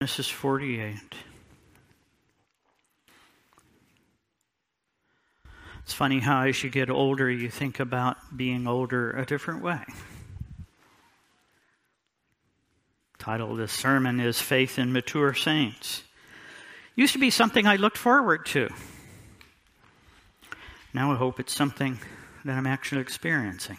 Genesis 48. It's funny how as you get older, you think about being older a different way. The title of this sermon is Faith in Mature Saints. Used to be something I looked forward to. Now I hope it's something that I'm actually experiencing.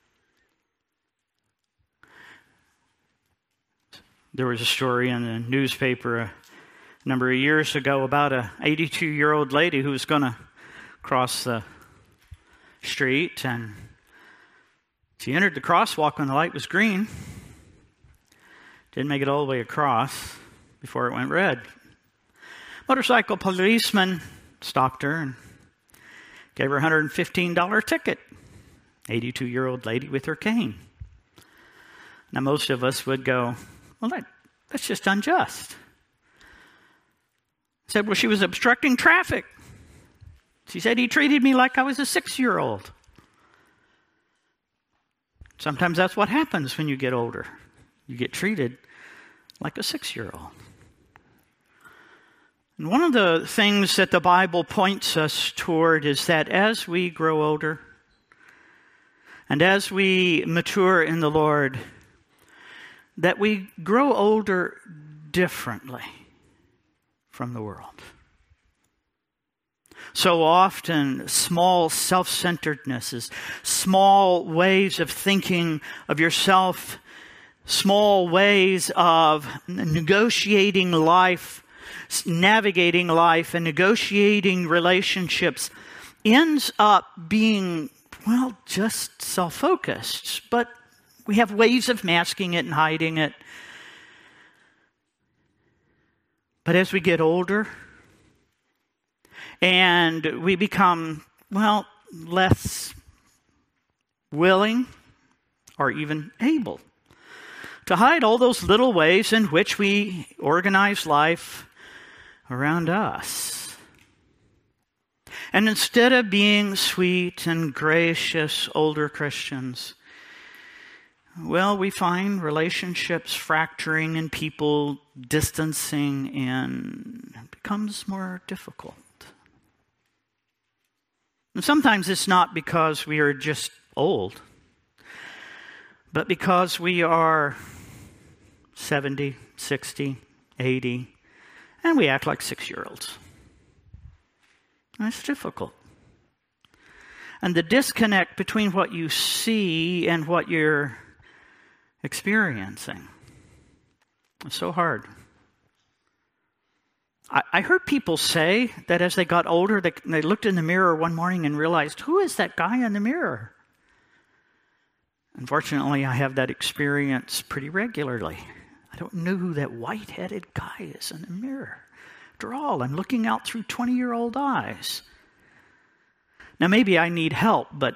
There was a story in the newspaper a number of years ago about an 82-year-old lady who was going to cross the street, and she entered the crosswalk when the light was green. Didn't make it all the way across before it went red. Motorcycle policeman stopped her and gave her a $115 ticket. 82-year-old lady with her cane. Now most of us would go, well, that's just unjust. Said, well, she was obstructing traffic. She said, he treated me like I was a 6-year-old. Sometimes that's what happens when you get older. You get treated like a 6-year-old. And one of the things that the Bible points us toward is that as we grow older and as we mature in the Lord, that we grow older differently from the world. So often, small self-centerednesses, small ways of thinking of yourself, small ways of negotiating life, navigating life, and negotiating relationships ends up being, well, just self-focused. But we have ways of masking it and hiding it. But as we get older, and we become, well, less willing or even able to hide all those little ways in which we organize life around us. And instead of being sweet and gracious older Christians, well, we find relationships fracturing and people distancing, and it becomes more difficult. And sometimes it's not because we are just old, but because we are 70, 60, 80, and we act like 6-year-olds. And it's difficult. And the disconnect between what you see and what you're experiencing is so hard. I heard people say that as they got older, they looked in the mirror one morning and realized, who is that guy in the mirror? Unfortunately, I have that experience pretty regularly. I don't know who that white-headed guy is in the mirror. After all, I'm looking out through 20-year-old eyes. Now, maybe I need help, but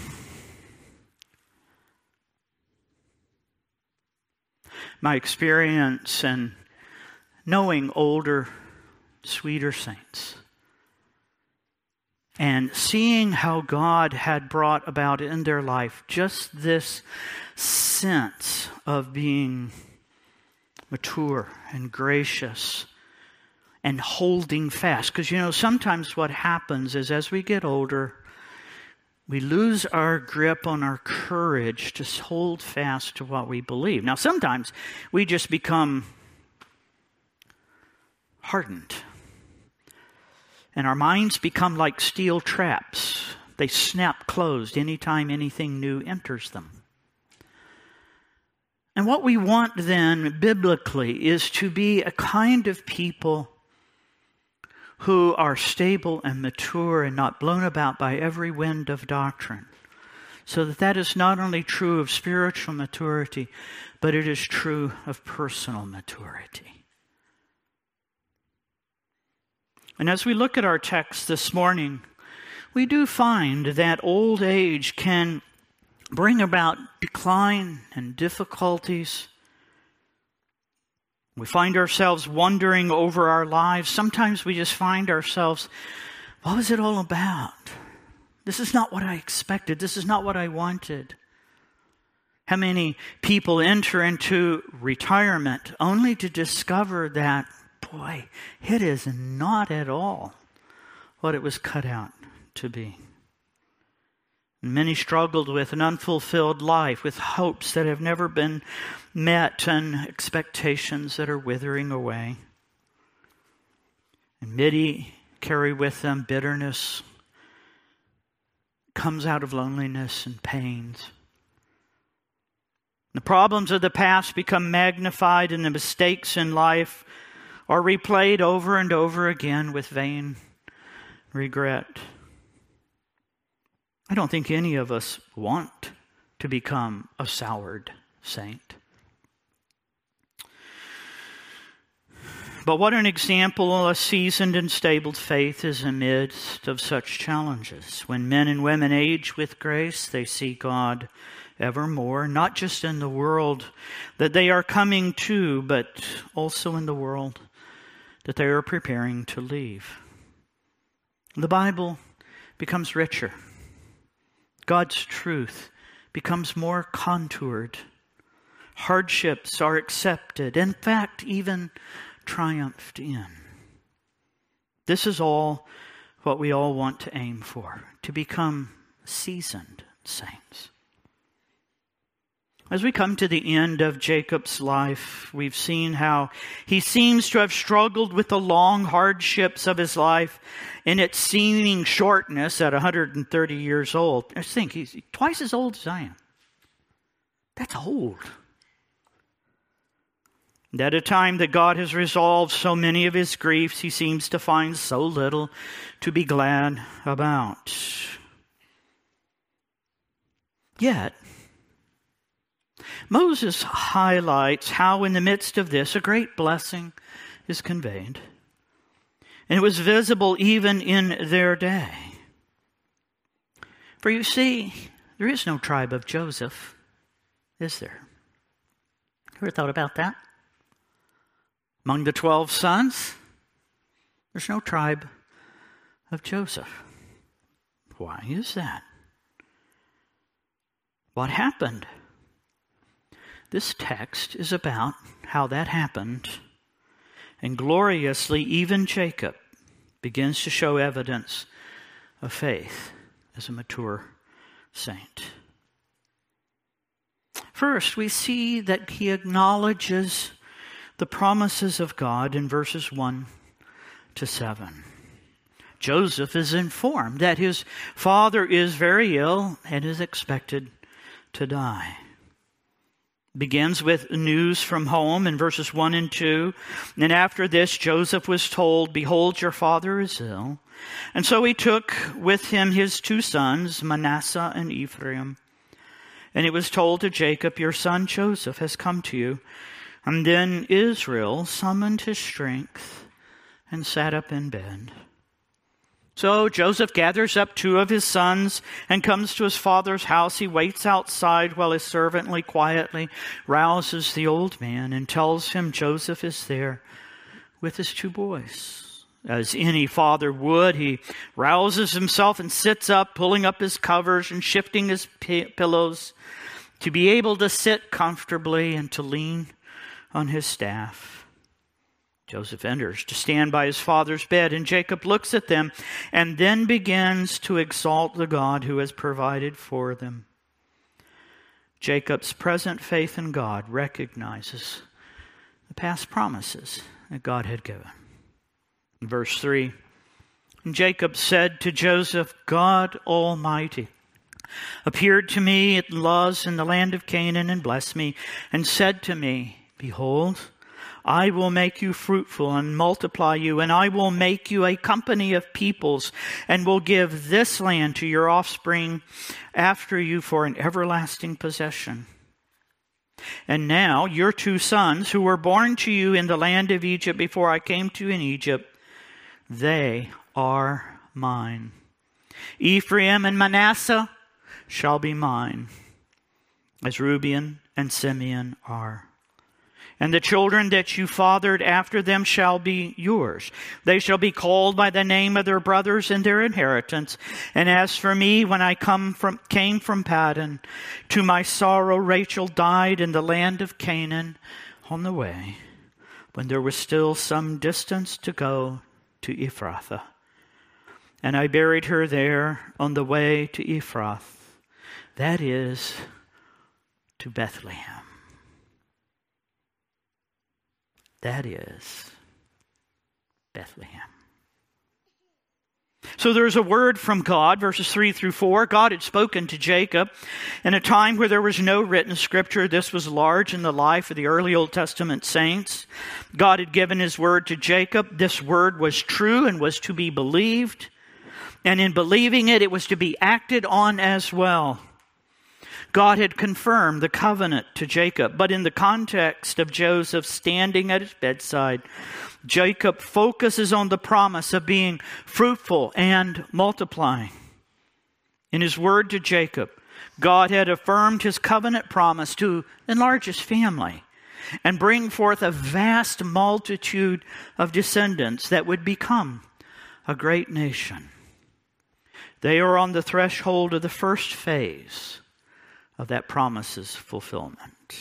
my experience and knowing older, sweeter saints and seeing how God had brought about in their life just this sense of being mature and gracious and holding fast. Because, sometimes what happens is as we get older, we lose our grip on our courage to hold fast to what we believe. Now, sometimes we just become hardened. And our minds become like steel traps. They snap closed anytime anything new enters them. And what we want then, biblically, is to be a kind of people who are stable and mature and not blown about by every wind of doctrine. So that is not only true of spiritual maturity, but it is true of personal maturity. And as we look at our text this morning, we do find that old age can bring about decline and difficulties. We find ourselves wondering over our lives. Sometimes we just find ourselves, what was it all about? This is not what I expected. This is not what I wanted. How many people enter into retirement only to discover that, boy, it is not at all what it was cut out to be. And many struggled with an unfulfilled life, with hopes that have never been met and expectations that are withering away. And many carry with them bitterness, comes out of loneliness and pains. The problems of the past become magnified, and the mistakes in life are replayed over and over again with vain regret. I don't think any of us want to become a soured saint. But what an example a seasoned and stable faith is amidst of such challenges. When men and women age with grace, they see God evermore, not just in the world that they are coming to, but also in the world that they are preparing to leave. The Bible becomes richer. God's truth becomes more contoured. Hardships are accepted, in fact, even triumphed in. This is all what we all want to aim for, to become seasoned saints. As we come to the end of Jacob's life, we've seen how he seems to have struggled with the long hardships of his life in its seeming shortness at 130 years old. I think he's twice as old as I am. That's old. And at a time that God has resolved so many of his griefs, he seems to find so little to be glad about. Yet, Moses highlights how in the midst of this, a great blessing is conveyed. And it was visible even in their day. For you see, there is no tribe of Joseph, is there? Ever thought about that? Among the 12 sons, there's no tribe of Joseph. Why is that? What happened? This text is about how that happened. And gloriously, even Jacob begins to show evidence of faith as a mature saint. First, we see that he acknowledges the promises of God in verses 1 to 7. Joseph is informed that his father is very ill and is expected to die. Begins with news from home in verses 1 and 2. And after this, Joseph was told, "Behold, your father is ill." And so he took with him his 2 sons, Manasseh and Ephraim. And it was told to Jacob, "Your son Joseph has come to you." And then Israel summoned his strength and sat up in bed. So Joseph gathers up 2 of his sons and comes to his father's house. He waits outside while his servant quietly rouses the old man and tells him Joseph is there with his 2 boys. As any father would, he rouses himself and sits up, pulling up his covers and shifting his pillows to be able to sit comfortably and to lean on his staff. Joseph enters to stand by his father's bed, and Jacob looks at them and then begins to exalt the God who has provided for them. Jacob's present faith in God recognizes the past promises that God had given. In verse 3, Jacob said to Joseph, "God Almighty appeared to me at Luz in the land of Canaan and blessed me, and said to me, 'Behold, I will make you fruitful and multiply you, and I will make you a company of peoples, and will give this land to your offspring after you for an everlasting possession.' And now your 2 sons, who were born to you in the land of Egypt before I came to you in Egypt, they are mine. Ephraim and Manasseh shall be mine, as Reuben and Simeon are. And the children that you fathered after them shall be yours. They shall be called by the name of their brothers in their inheritance. And as for me, when I came from Paddan, to my sorrow Rachel died in the land of Canaan on the way, when there was still some distance to go to Ephrathah. And I buried her there on the way to Ephrath, that is, to Bethlehem. That is Bethlehem. So there's a word from God, verses 3 through 4. God had spoken to Jacob in a time where there was no written scripture. This was large in the life of the early Old Testament saints. God had given his word to Jacob. This word was true and was to be believed. And in believing it, it was to be acted on as well. God had confirmed the covenant to Jacob, but in the context of Joseph standing at his bedside, Jacob focuses on the promise of being fruitful and multiplying. In his word to Jacob, God had affirmed his covenant promise to enlarge his family and bring forth a vast multitude of descendants that would become a great nation. They are on the threshold of the first phase of that promise's fulfillment.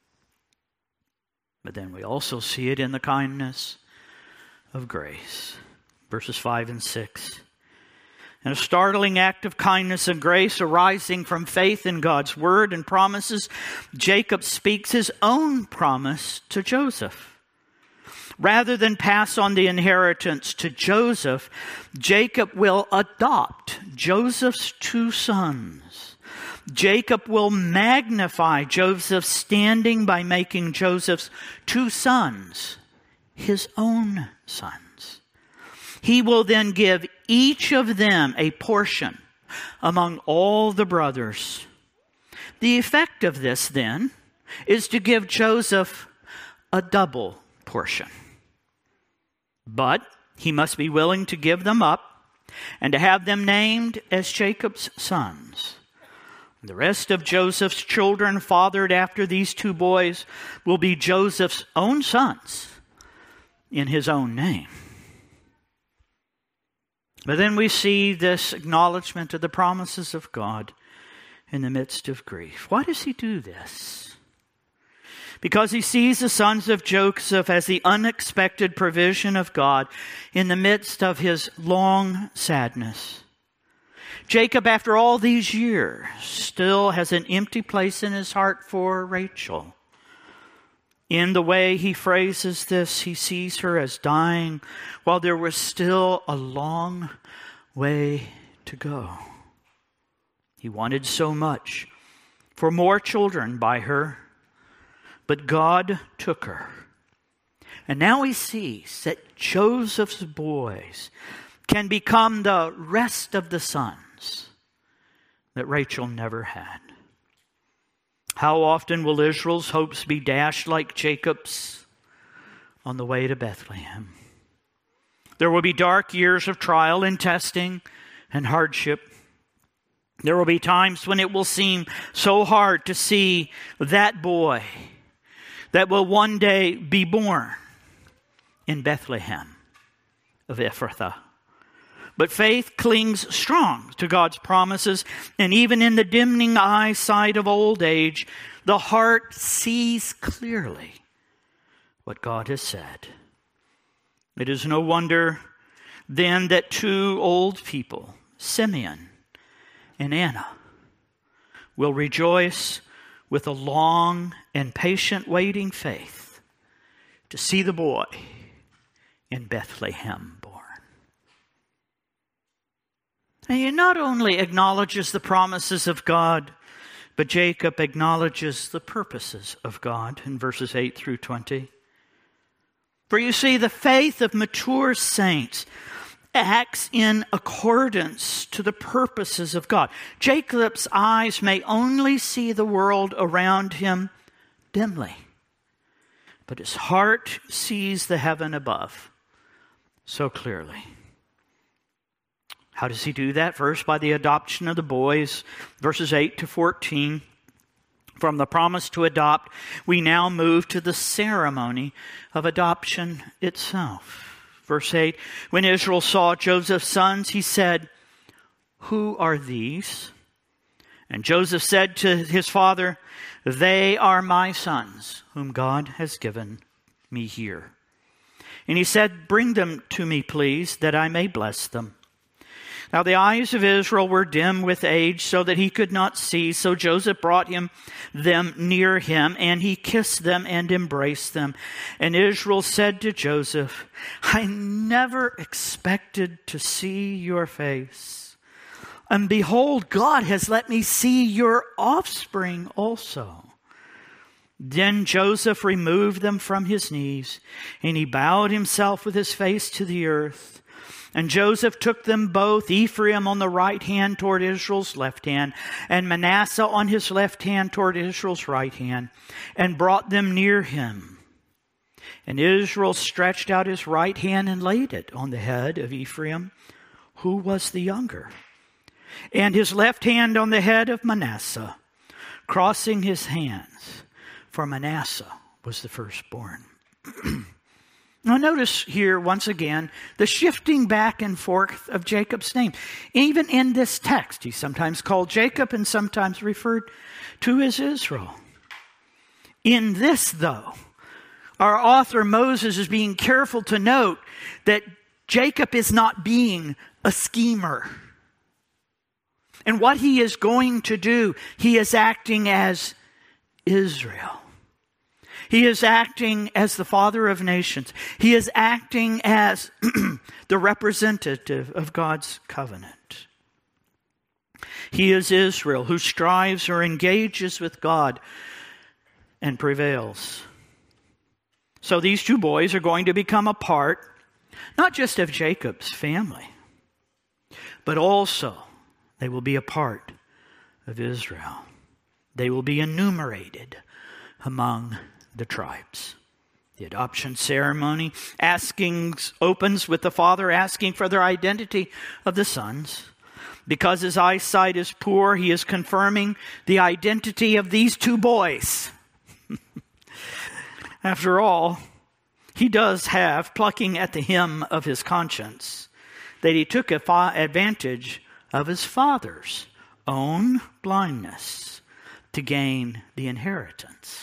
But then we also see it in the kindness of grace. Verses 5 and 6. And a startling act of kindness and grace arising from faith in God's word and promises, Jacob speaks his own promise to Joseph. Rather than pass on the inheritance to Joseph, Jacob will adopt Joseph's two sons. Jacob will magnify Joseph's standing by making Joseph's two sons his own sons. He will then give each of them a portion among all the brothers. The effect of this then is to give Joseph a double portion. But he must be willing to give them up and to have them named as Jacob's sons. The rest of Joseph's children fathered after these two boys will be Joseph's own sons in his own name. But then we see this acknowledgement of the promises of God in the midst of grief. Why does he do this? Because he sees the sons of Joseph as the unexpected provision of God in the midst of his long sadness. Jacob, after all these years, still has an empty place in his heart for Rachel. In the way he phrases this, he sees her as dying while there was still a long way to go. He wanted so much for more children by her, but God took her. And now he sees that Joseph's boys can become the rest of the sons that Rachel never had. How often will Israel's hopes be dashed like Jacob's on the way to Bethlehem? There will be dark years of trial and testing and hardship. There will be times when it will seem so hard to see that boy that will one day be born in Bethlehem of Ephrathah. But faith clings strong to God's promises, and even in the dimming eyesight of old age, the heart sees clearly what God has said. It is no wonder then that two old people, Simeon and Anna, will rejoice with a long and patient waiting faith to see the boy in Bethlehem born. And he not only acknowledges the promises of God, but Jacob acknowledges the purposes of God in verses 8 through 20. For you see, the faith of mature saints acts in accordance to the purposes of God. Jacob's eyes may only see the world around him dimly, but his heart sees the heaven above so clearly. How does he do that? First, by the adoption of the boys, verses 8 to 14. From the promise to adopt, we now move to the ceremony of adoption itself. Verse 8, when Israel saw Joseph's sons, he said, "Who are these?" And Joseph said to his father, "They are my sons, whom God has given me here." And he said, "Bring them to me, please, that I may bless them." Now the eyes of Israel were dim with age, so that he could not see. So Joseph brought them near him, and he kissed them and embraced them. And Israel said to Joseph, "I never expected to see your face. And behold, God has let me see your offspring also." Then Joseph removed them from his knees, and he bowed himself with his face to the earth. And Joseph took them both, Ephraim on the right hand toward Israel's left hand, and Manasseh on his left hand toward Israel's right hand, and brought them near him. And Israel stretched out his right hand and laid it on the head of Ephraim, who was the younger, and his left hand on the head of Manasseh, crossing his hands, for Manasseh was the firstborn. Now notice here, once again, the shifting back and forth of Jacob's name. Even in this text, he's sometimes called Jacob and sometimes referred to as Israel. In this, though, our author Moses is being careful to note that Jacob is not being a schemer. And what he is going to do, he is acting as Israel. He is acting as the father of nations. He is acting as the representative of God's covenant. He is Israel who strives or engages with God and prevails. So these two boys are going to become a part, not just of Jacob's family, but also they will be a part of Israel. They will be enumerated among the tribes. The adoption ceremony opens with the father asking for their identity of the sons. Because his eyesight is poor, he is confirming the identity of these two boys. After all, he does have plucking at the hem of his conscience that he took advantage of his father's own blindness to gain the inheritance.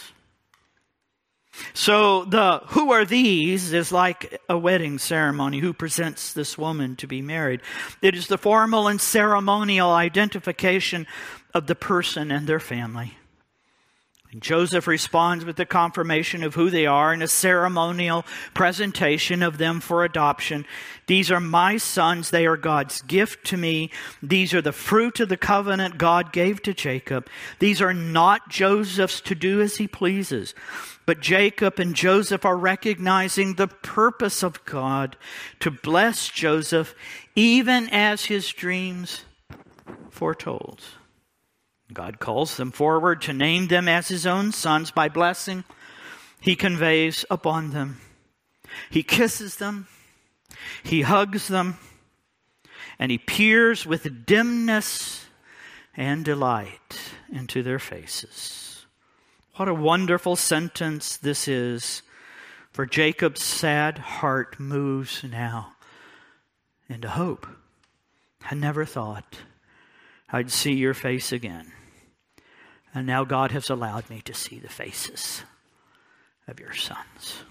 So the "who are these" is like a wedding ceremony. Who presents this woman to be married? It is the formal and ceremonial identification of the person and their family. And Joseph responds with the confirmation of who they are and a ceremonial presentation of them for adoption. "These are my sons. They are God's gift to me. These are the fruit of the covenant God gave to Jacob. These are not Joseph's to do as he pleases." But Jacob and Joseph are recognizing the purpose of God to bless Joseph, even as his dreams foretold. God calls them forward to name them as his own sons by blessing he conveys upon them. He kisses them, he hugs them, and he peers with dimness and delight into their faces. What a wonderful sentence this is, for Jacob's sad heart moves now into hope. I never thought I'd see your face again. And now God has allowed me to see the faces of your sons.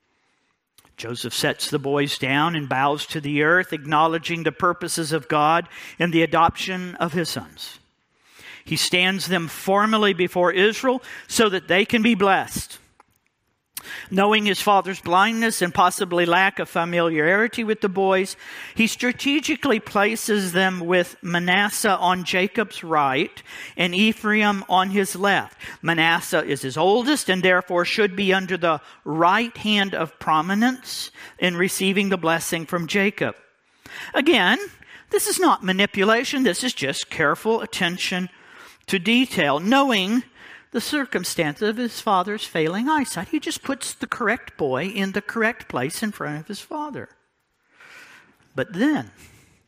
Joseph sets the boys down and bows to the earth, acknowledging the purposes of God in the adoption of his sons. He stands them formally before Israel so that they can be blessed. Knowing his father's blindness and possibly lack of familiarity with the boys, he strategically places them with Manasseh on Jacob's right and Ephraim on his left. Manasseh is his oldest and therefore should be under the right hand of prominence in receiving the blessing from Jacob. Again, this is not manipulation. This is just careful attention to detail, knowing the circumstance of his father's failing eyesight. He just puts the correct boy in the correct place in front of his father. But then,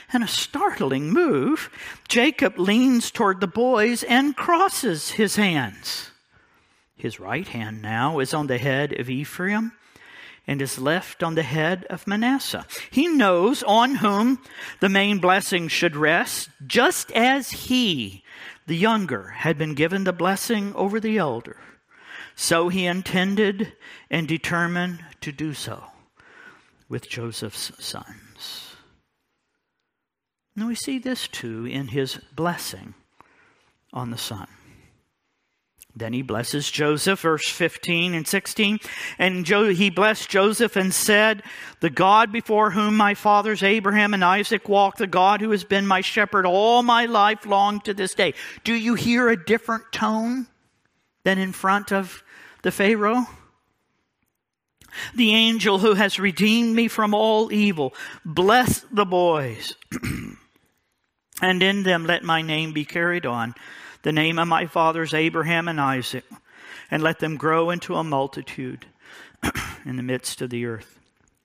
In a startling move, Jacob leans toward the boys and crosses his hands. His right hand now is on the head of Ephraim and his left on the head of Manasseh. He knows on whom the main blessing should rest, just as he, the younger, had been given the blessing over the elder. So he intended and determined to do so with Joseph's sons. Now we see this too in his blessing on the son. Then he blesses Joseph, verse 15 and 16. And he blessed Joseph and said, "The God before whom my fathers Abraham and Isaac walked, the God who has been my shepherd all my life long to this day." Do you hear a different tone than in front of the Pharaoh? "The angel who has redeemed me from all evil, bless the boys, and in them let my name be carried on, the name of my fathers Abraham and Isaac, and let them grow into a multitude in the midst of the earth."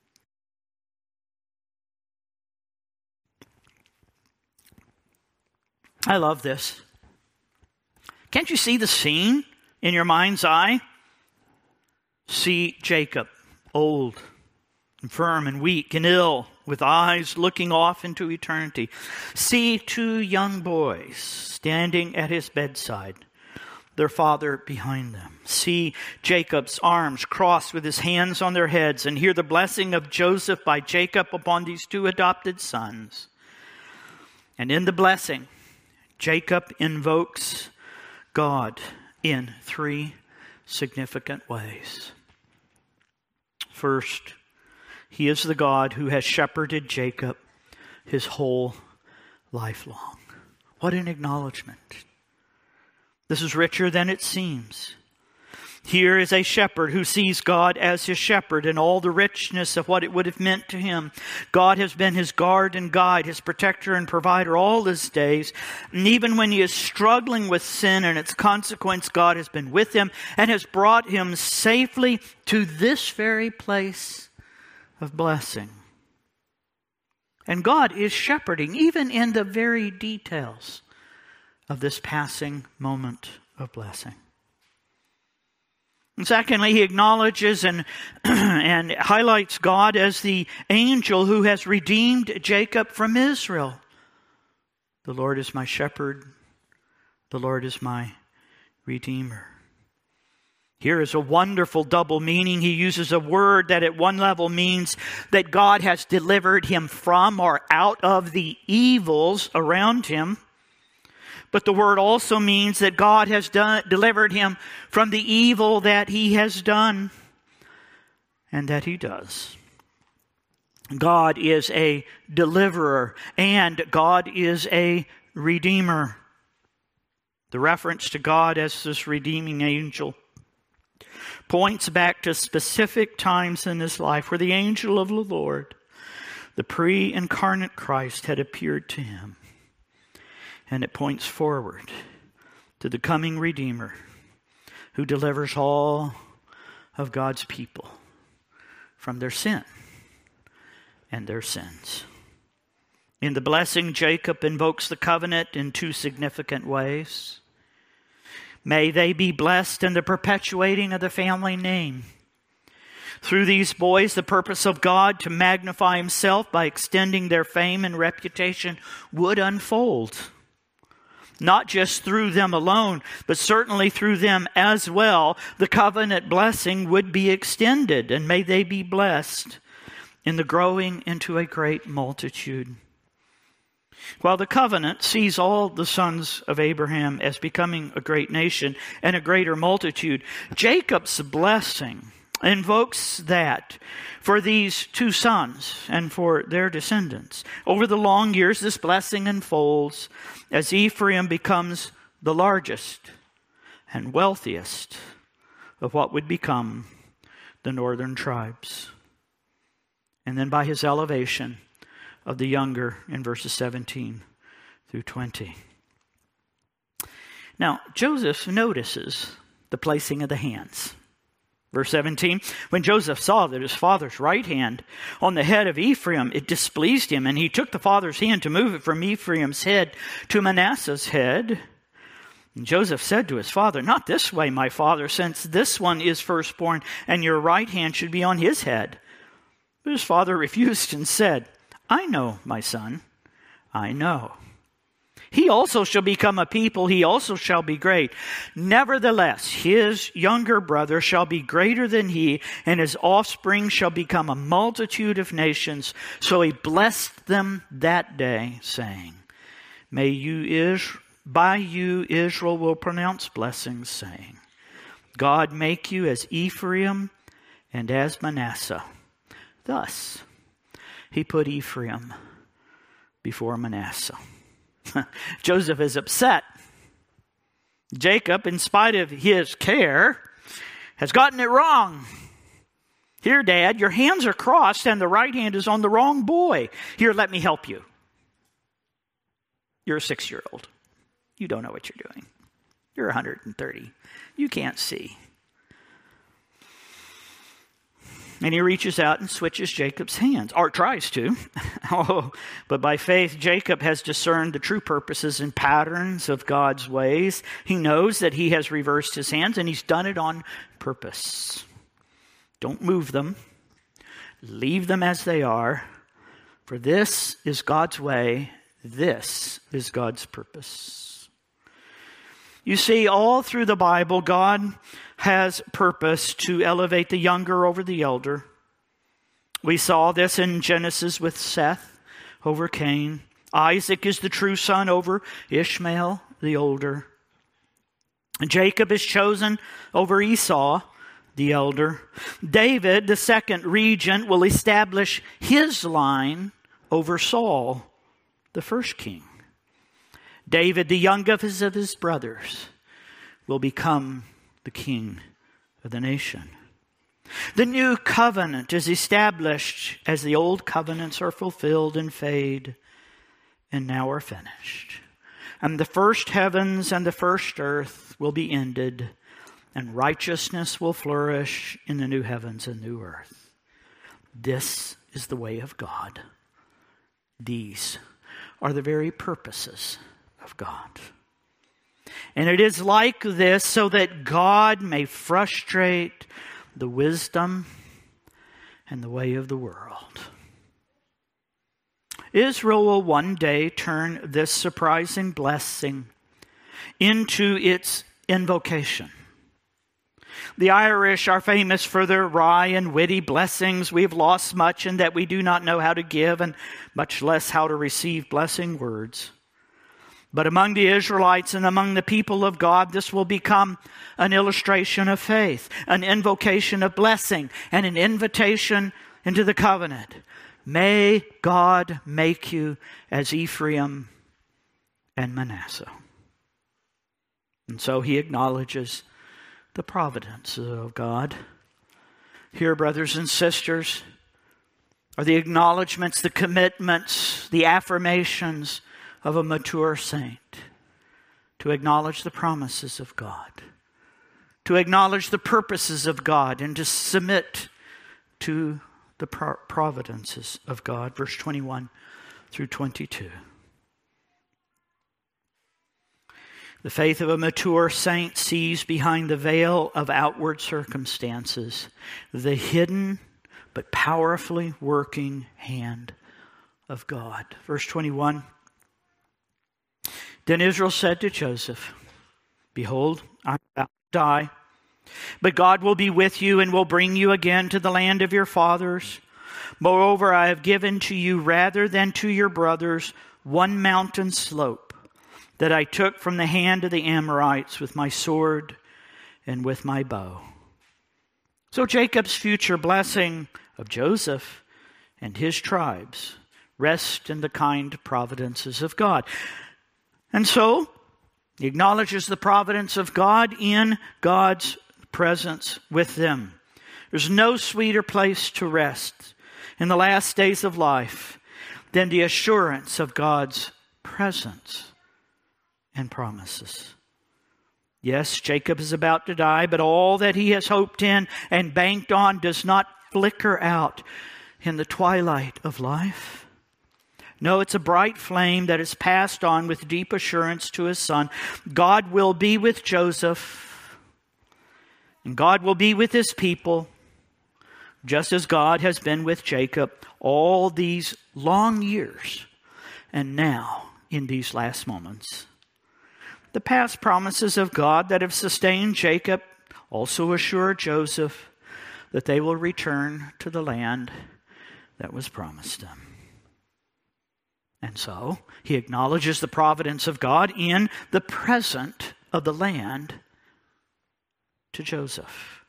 I love this. Can't you see the scene in your mind's eye? See Jacob, old and firm and weak and ill, with eyes looking off into eternity. See two young boys standing at his bedside, their father behind them. See Jacob's arms crossed with his hands on their heads, and hear the blessing of Joseph by Jacob upon these two adopted sons. And in the blessing, Jacob invokes God in three significant ways. First, he is the God who has shepherded Jacob his whole life long. What an acknowledgement. This is richer than it seems. Here is a shepherd who sees God as his shepherd and all the richness of what it would have meant to him. God has been his guard and guide, his protector and provider all his days. And even when he is struggling with sin and its consequence, God has been with him and has brought him safely to this very place of blessing. And God is shepherding even in the very details of this passing moment of blessing. And secondly, he acknowledges and highlights God as the angel who has redeemed Jacob from Israel. The Lord is my shepherd. The Lord is my redeemer. Here is a wonderful double meaning. He uses a word that at one level means that God has delivered him from or out of the evils around him. But the word also means that God has delivered him from the evil that he has done and that he does. God is a deliverer and God is a redeemer. The reference to God as this redeeming angel points back to specific times in his life where the angel of the Lord, the pre-incarnate Christ, had appeared to him. And it points forward to the coming Redeemer who delivers all of God's people from their sin and their sins. In the blessing, Jacob invokes the covenant in two significant ways. May they be blessed in the perpetuating of the family name. Through these boys, the purpose of God to magnify himself by extending their fame and reputation would unfold. Not just through them alone, but certainly through them as well. The covenant blessing would be extended, and may they be blessed in the growing into a great multitude. While the covenant sees all the sons of Abraham as becoming a great nation and a greater multitude, Jacob's blessing invokes that for these two sons and for their descendants. Over the long years, this blessing unfolds as Ephraim becomes the largest and wealthiest of what would become the northern tribes. And then by his elevation of the younger in verses 17 through 20. Now, Joseph notices the placing of the hands. Verse 17, when Joseph saw that his father's right hand on the head of Ephraim, it displeased him, and he took the father's hand to move it from Ephraim's head to Manasseh's head. And Joseph said to his father, "Not this way, my father, since this one is firstborn, and your right hand should be on his head." But his father refused and said, "I know, my son, I know. He also shall become a people, he also shall be great. Nevertheless, his younger brother shall be greater than he, and his offspring shall become a multitude of nations." So he blessed them that day, saying, by you Israel will pronounce blessings, saying, "God make you as Ephraim and as Manasseh." Thus he put Ephraim before Manasseh. Joseph is upset. Jacob, in spite of his care, has gotten it wrong. "Here, Dad, your hands are crossed and the right hand is on the wrong boy. Here, let me help you." You're a 6-year-old. You don't know what you're doing. You're 130. You can't see. And he reaches out and switches Jacob's hands, or tries to. But by faith, Jacob has discerned the true purposes and patterns of God's ways. He knows that he has reversed his hands, and he's done it on purpose. Don't move them. Leave them as they are. For this is God's way. This is God's purpose. You see, all through the Bible, God has purpose to elevate the younger over the elder. We saw this in Genesis with Seth over Cain. Isaac is the true son over Ishmael, the older. Jacob is chosen over Esau, the elder. David, the second regent, will establish his line over Saul, the first king. David, the youngest of his brothers, will become the king of the nation. The new covenant is established as the old covenants are fulfilled and fade and now are finished. And the first heavens and the first earth will be ended, and righteousness will flourish in the new heavens and new earth. This is the way of God. These are the very purposes of God. And it is like this so that God may frustrate the wisdom and the way of the world. Israel will one day turn this surprising blessing into its invocation. The Irish are famous for their wry and witty blessings. We've lost much in that we do not know how to give and much less how to receive blessing words. But among the Israelites and among the people of God, this will become an illustration of faith, an invocation of blessing, and an invitation into the covenant. May God make you as Ephraim and Manasseh. And so he acknowledges the providence of God. Here, brothers and sisters, are the acknowledgments, the commitments, the affirmations of a mature saint, to acknowledge the promises of God, to acknowledge the purposes of God, and to submit to the providences of God. Verse 21 through 22. The faith of a mature saint sees behind the veil of outward circumstances the hidden but powerfully working hand of God. Verse 21. Then Israel said to Joseph, "Behold, I am about to die, but God will be with you and will bring you again to the land of your fathers. Moreover, I have given to you rather than to your brothers one mountain slope that I took from the hand of the Amorites with my sword and with my bow." So Jacob's future blessing of Joseph and his tribes rest in the kind providences of God. And so, he acknowledges the providence of God in God's presence with them. There's no sweeter place to rest in the last days of life than the assurance of God's presence and promises. Yes, Jacob is about to die, but all that he has hoped in and banked on does not flicker out in the twilight of life. No, it's a bright flame that is passed on with deep assurance to his son. God will be with Joseph, and God will be with his people, just as God has been with Jacob all these long years, and now in these last moments. The past promises of God that have sustained Jacob also assure Joseph that they will return to the land that was promised them. And so, he acknowledges the providence of God in the present of the land to Joseph.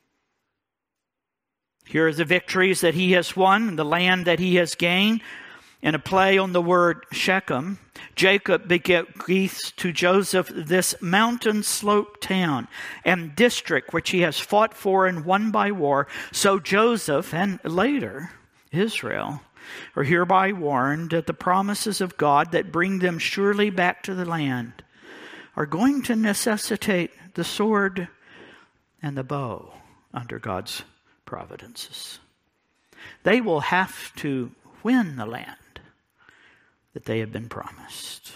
Here are the victories that he has won, the land that he has gained. In a play on the word Shechem, Jacob bequeaths to Joseph this mountain-sloped town and district which he has fought for and won by war. So Joseph, and later Israel, are hereby warned that the promises of God that bring them surely back to the land are going to necessitate the sword and the bow under God's providences. They will have to win the land that they have been promised.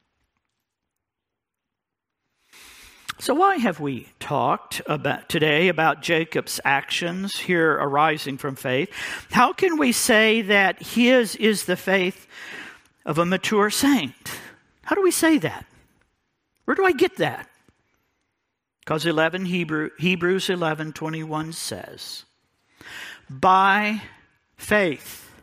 So why have we talked today about Jacob's actions here arising from faith? How can we say that his is the faith of a mature saint? How do we say that? Where do I get that? Because Hebrews 11:21 says, by faith,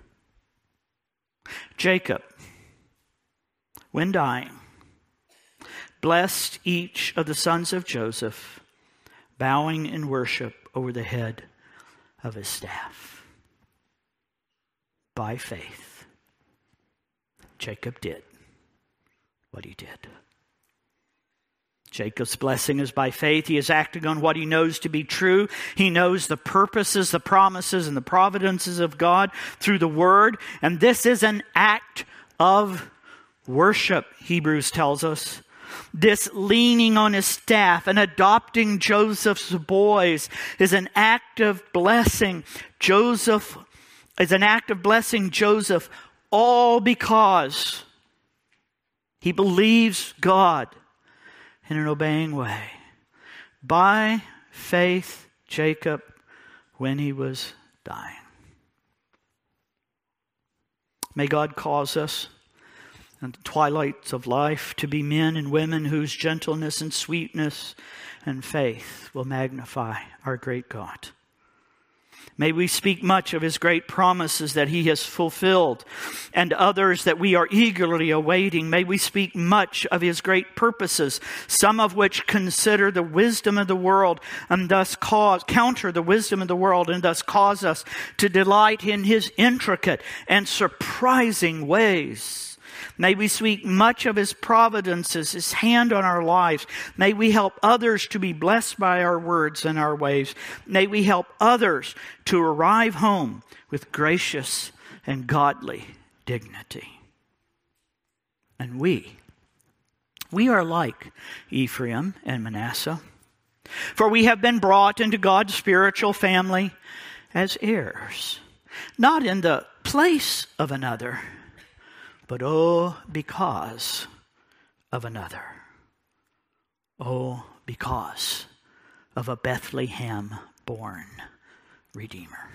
Jacob, when dying, blessed each of the sons of Joseph, bowing in worship over the head of his staff. By faith, Jacob did what he did. Jacob's blessing is by faith. He is acting on what he knows to be true. He knows the purposes, the promises, and the providences of God through the Word. And this is an act of worship, Hebrews tells us. This leaning on his staff and adopting Joseph's boys is an act of blessing. Joseph all because he believes God in an obeying way. By faith, Jacob, when he was dying. May God cause us in the twilights of life to be men and women whose gentleness and sweetness and faith will magnify our great God. May we speak much of his great promises that he has fulfilled and others that we are eagerly awaiting. May we speak much of his great purposes, some of which consider the wisdom of the world and thus counter the wisdom of the world and thus cause us to delight in his intricate and surprising ways. May we speak much of his providences, his hand on our lives. May we help others to be blessed by our words and our ways. May we help others to arrive home with gracious and godly dignity. And we are like Ephraim and Manasseh, for we have been brought into God's spiritual family as heirs, not in the place of another, but because of another. Because of a Bethlehem-born Redeemer.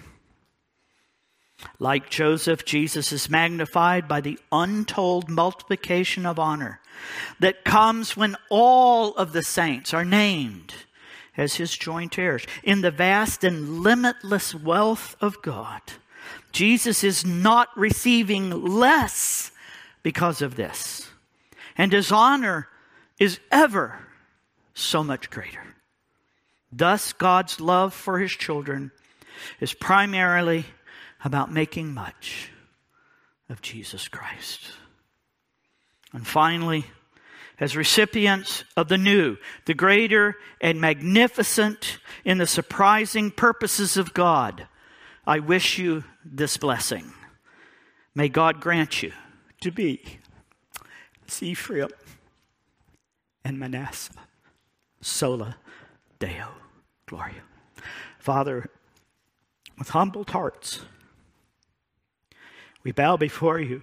Like Joseph, Jesus is magnified by the untold multiplication of honor that comes when all of the saints are named as his joint heirs. In the vast and limitless wealth of God, Jesus is not receiving less because of this. And his honor is ever so much greater. Thus, God's love for his children is primarily about making much of Jesus Christ. And finally, as recipients of the new, the greater and magnificent in the surprising purposes of God, I wish you this blessing. May God grant you to be as Ephraim and Manasseh. Sola Deo Gloria. Father, with humbled hearts, we bow before you.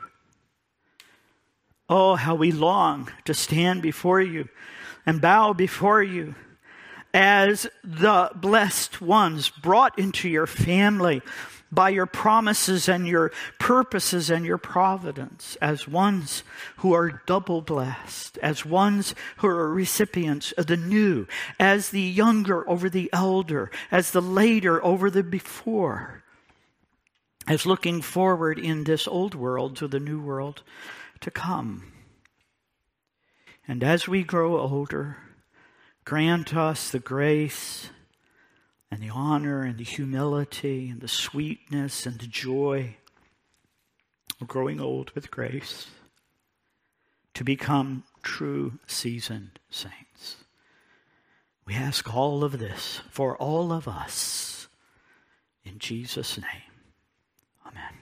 Oh, how we long to stand before you and bow before you as the blessed ones brought into your family by your promises and your purposes and your providence, as ones who are double blessed, as ones who are recipients of the new, as the younger over the elder, as the later over the before, as looking forward in this old world to the new world to come. And as we grow older, grant us the grace and the honor and the humility and the sweetness and the joy of growing old with grace to become true seasoned saints. We ask all of this for all of us in Jesus' name. Amen.